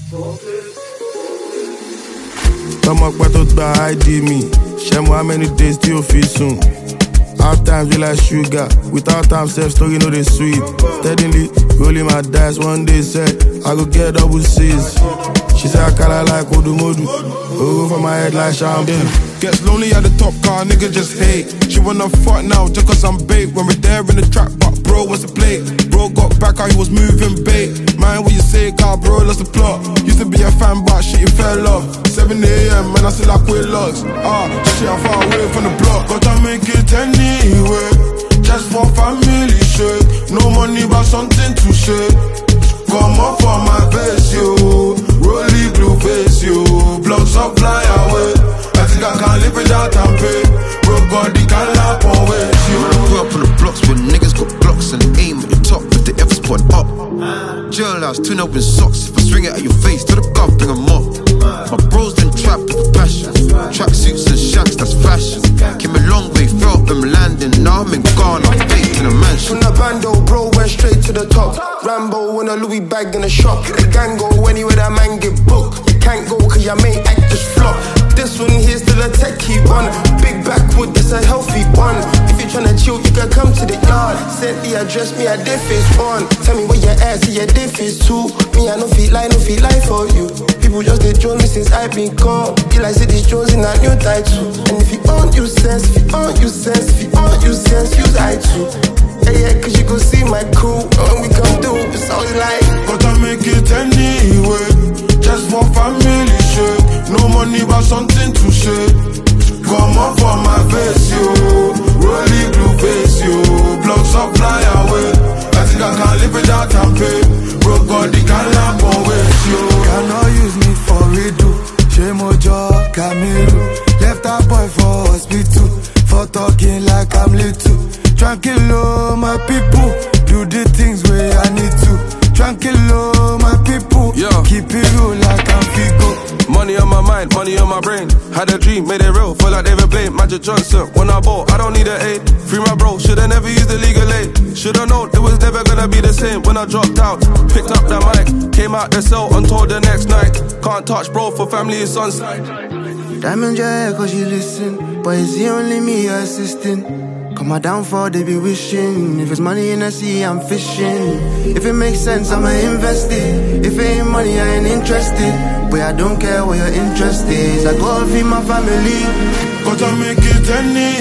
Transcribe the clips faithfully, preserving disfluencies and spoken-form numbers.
Tọ́mọ pẹ́ tó gba I D mi, ṣẹ́ mo how many days tí ó fi sùn. Half times we like sugar, without time self story no dey sweet. Steadily rolling my dice, one day said I go get double C's. She said I kinda like Odumodu, go for my head like champagne. Gets lonely at the top car, nigga just hate. She wanna fuck now just cause I'm bait. When we're there in the trap, but bro, what's the play? Bro got back how he was moving bait. Man, what you say, car bro, lost the plot. Used to be a fan, but shit, he fell off. seven A M, man, I still like quit logs. Ah, shit, I'm far away from the block. Gotta make it anyway, just for family shit. No money, but something to share. Come up for my face, yo. Rolly blue face, yo. Blocks up, fly away. I think I can't live without and pay. Bro, God, the can lap on ways, yo. I grew up on the blocks where niggas got blocks and aim at the top if they ever spot up. Jailhouse, twin open socks. If I swing it at your face, to the cuff, bring them up. My bros then trapped with passion. Tracksuits and shanks, that's fashion. Came a long way, felt them landing. Now I'm in Ghana, baked in a mansion. From the bando, bro, went straight to the top. Rambo in a Louis bag in a shop. The gang go anywhere that man get booked. You can't go cause your main act just flop. This one here's still a techie one. Big backwood, this a healthy one. If you're tryna chill, you can come to the yard. Send the address, me a diff is one. Tell me where your ass, see your diff is two. Me I no feel like, no feel like for you. People just they join me since I been gone. You like City Jones in a new title. And if you own you sense, if you own you sense, if you own you sense, use I too. Yeah, yeah, cause you go see my crew. When we come through, it's always like gotta make it anyway, just for family shit. No money but something to share. Come up for my face, yo. Rolly blue face, yo. Blocks up, fly away. I think I can't live without and pay. Bro, God, the can lap on ways, yo. Cannot use me for redo. Shemojo, Camilo. Left a boy for hospital. For talking like I'm little. Tranquilo, my people. Do the things where I need to. Tranquilo, my people. Yo. Keep it real like I'm Figo. Money on my mind, money on my brain. Had a dream, made it real, feel like David Blaine. Magic Johnson, when I bought, I don't need an aid. Free my bro, should've never used the legal aid. Should've known it was never gonna be the same. When I dropped out, picked up the mic. Came out the cell until the next night. Can't touch bro, for family is on side. Diamond J, cause you listen. But it's the only me you're assisting. Come on down for they be wishing. If it's money in the sea, I'm fishing. If it makes sense, I'ma invest it. If it ain't money, I ain't interested. But I don't care what your interest is. I go feed my family. Gotta make it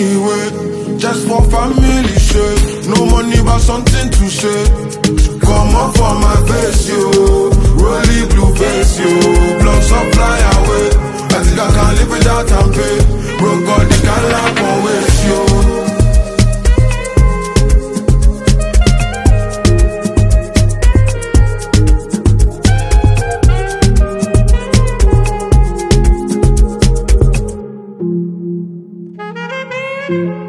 anyway, just for family shit. No money but something to share. Come up for my face, yo. Rolly blue face, yo. Blocks up, fly away. I think I can't live without and pay. Bro, God, the can lap on ways, yo. Thank you.